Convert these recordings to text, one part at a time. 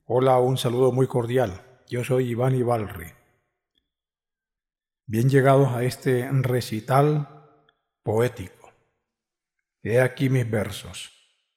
Hola, un saludo muy cordial. Yo soy Iván Ibalri. Bien llegados a este recital poético. He aquí mis versos.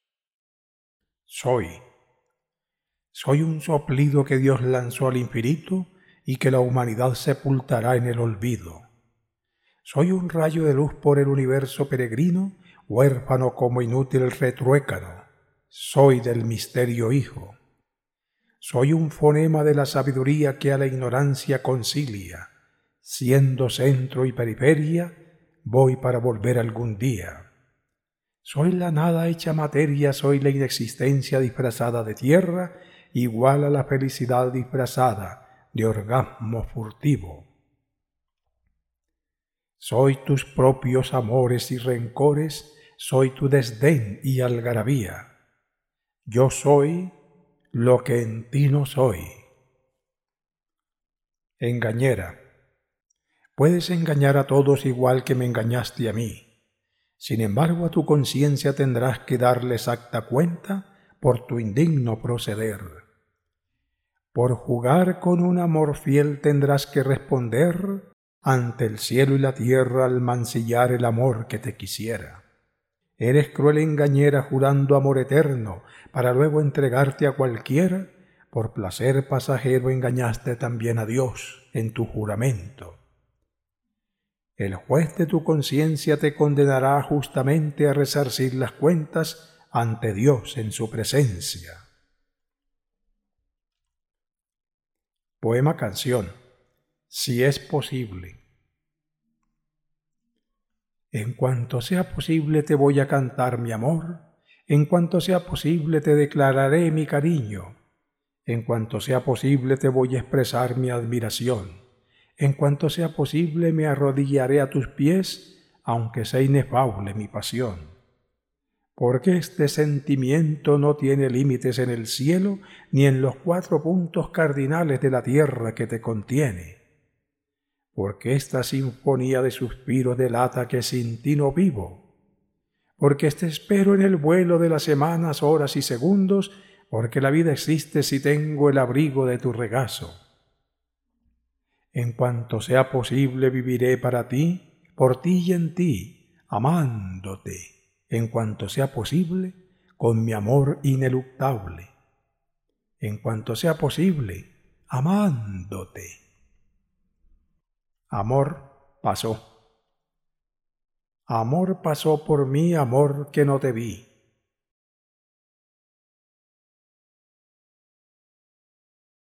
Soy un soplido que Dios lanzó al infinito y que la humanidad sepultará en el olvido. Soy un rayo de luz por el universo peregrino, huérfano como inútil retruécano. Soy del misterio hijo. Soy un fonema de la sabiduría que a la ignorancia concilia. Siendo centro y periferia, voy para volver algún día. Soy la nada hecha materia, soy la inexistencia disfrazada de tierra, igual a la felicidad disfrazada de orgasmo furtivo. Soy tus propios amores y rencores, soy tu desdén y algarabía. Yo soy lo que en ti no soy. Engañera. Puedes engañar a todos igual que me engañaste a mí. Sin embargo, a tu conciencia tendrás que darle exacta cuenta por tu indigno proceder. Por jugar con un amor fiel tendrás que responder ante el cielo y la tierra al mancillar el amor que te quisiera. Eres cruel engañera jurando amor eterno para luego entregarte a cualquiera. Por placer pasajero engañaste también a Dios en tu juramento. El juez de tu conciencia te condenará justamente a resarcir las cuentas ante Dios en su presencia. Poema canción. Si es posible. En cuanto sea posible te voy a cantar mi amor, en cuanto sea posible te declararé mi cariño, en cuanto sea posible te voy a expresar mi admiración. En cuanto sea posible me arrodillaré a tus pies, aunque sea inefable mi pasión. Porque este sentimiento no tiene límites en el cielo, ni en los 4 puntos cardinales de la tierra que te contiene. Porque esta sinfonía de suspiros delata que sin ti no vivo. Porque te espero en el vuelo de las semanas, horas y segundos, porque la vida existe si tengo el abrigo de tu regazo. En cuanto sea posible viviré para ti, por ti y en ti, amándote, en cuanto sea posible, con mi amor ineluctable. En cuanto sea posible, amándote. Amor pasó. Amor pasó por mí, amor que no te vi.